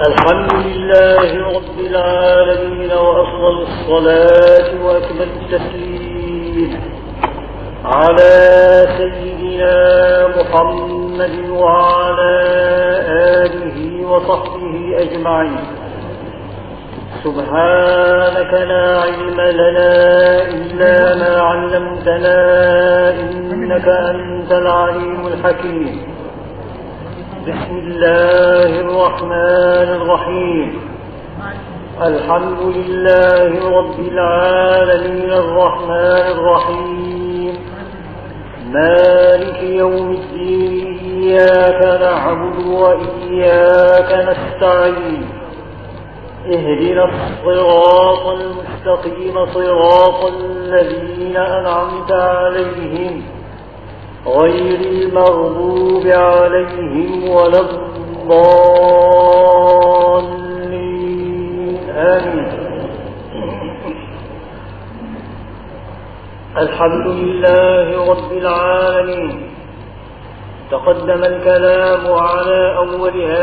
الحمد لله رب العالمين، وأفضل الصلاة وأكمل التسليم على سيدنا محمد وعلى آله وصحبه أجمعين. سبحانك لا علم لنا إلا ما علمتنا، إنك أنت العليم الحكيم. بسم الله الرحمن الرحيم. الحمد لله رب العالمين الرحمن الرحيم مالك يوم الدين، إياك نعبد وإياك نستعين. اهدنا الصراط المستقيم، صراط الذين أنعمت عليهم غير المغضوب عليهم ولا الضالين، آمين. الحمد لله رب العالمين. تقدم الكلام على أولها